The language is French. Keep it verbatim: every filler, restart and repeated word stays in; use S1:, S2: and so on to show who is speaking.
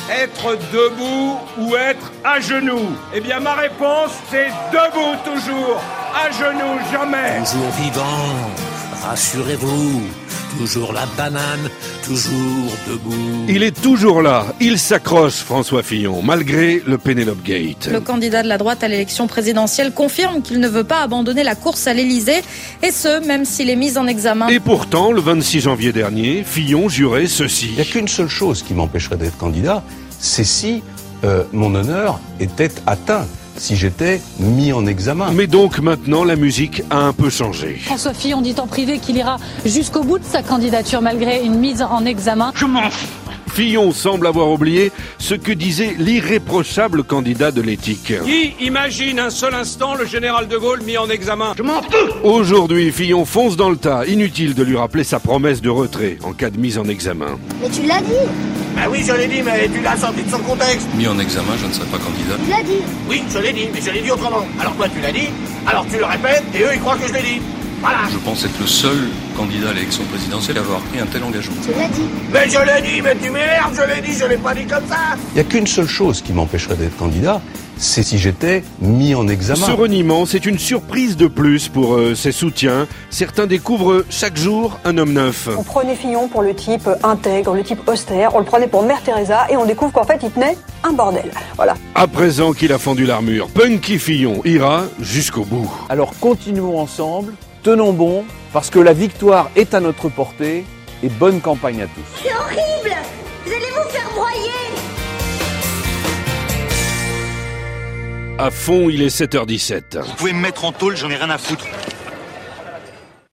S1: Être debout ou être à genoux? Eh bien, ma réponse, c'est debout toujours. À genoux, jamais.
S2: Toujours vivant, rassurez-vous. Toujours la banane, toujours debout.
S3: Il est toujours là, il s'accroche, François Fillon, malgré le Penelope Gate.
S4: Le candidat de la droite à l'élection présidentielle confirme qu'il ne veut pas abandonner la course à l'Élysée, et ce, même s'il est mis en examen.
S3: Et pourtant, le vingt-six janvier dernier, Fillon jurait ceci.
S5: Il n'y a qu'une seule chose qui m'empêcherait d'être candidat, c'est si euh, mon honneur était atteint. Si j'étais mis en examen.
S3: Mais donc maintenant la musique a un peu changé.
S6: François Fillon dit en privé qu'il ira jusqu'au bout de sa candidature malgré une mise en examen.
S1: Je m'en fous.
S3: Fillon semble avoir oublié ce que disait l'irréprochable candidat de l'éthique.
S1: Qui imagine un seul instant le général de Gaulle mis en examen? Je m'en fous.
S3: Aujourd'hui, Fillon fonce dans le tas. Inutile de lui rappeler sa promesse de retrait en cas de mise en examen.
S7: Mais tu l'as dit.
S8: Ah oui, je l'ai dit, mais tu l'as sorti de son contexte.
S9: Mis en examen, je ne serai pas candidat.
S7: Tu l'as dit.
S8: Oui, je l'ai dit, mais je l'ai dit autrement. Alors toi, tu l'as dit, alors tu le répètes, et eux, ils croient que je l'ai dit. Voilà.
S9: Je pense être le seul candidat à l'élection présidentielle à avoir pris un tel engagement.
S7: Tu l'as dit.
S8: Mais je l'ai dit, mais tu m'énerves, je l'ai dit, je l'ai pas dit comme ça.
S5: Il n'y a qu'une seule chose qui m'empêcherait d'être candidat, c'est si j'étais mis en examen.
S3: Ce reniement, c'est une surprise de plus pour euh, ses soutiens. Certains découvrent chaque jour un homme neuf.
S10: On prenait Fillon pour le type intègre, le type austère, on le prenait pour Mère Teresa et on découvre qu'en fait il tenait un bordel. Voilà.
S3: À présent qu'il a fendu l'armure, Punky Fillon ira jusqu'au bout.
S11: Alors continuons ensemble, tenons bon, parce que la victoire est à notre portée et bonne campagne à tous.
S7: C'est horrible. Vous allez vous faire broyer.
S3: À fond, il est sept heures dix-sept.
S12: Vous pouvez me mettre en tôle, j'en ai rien à foutre.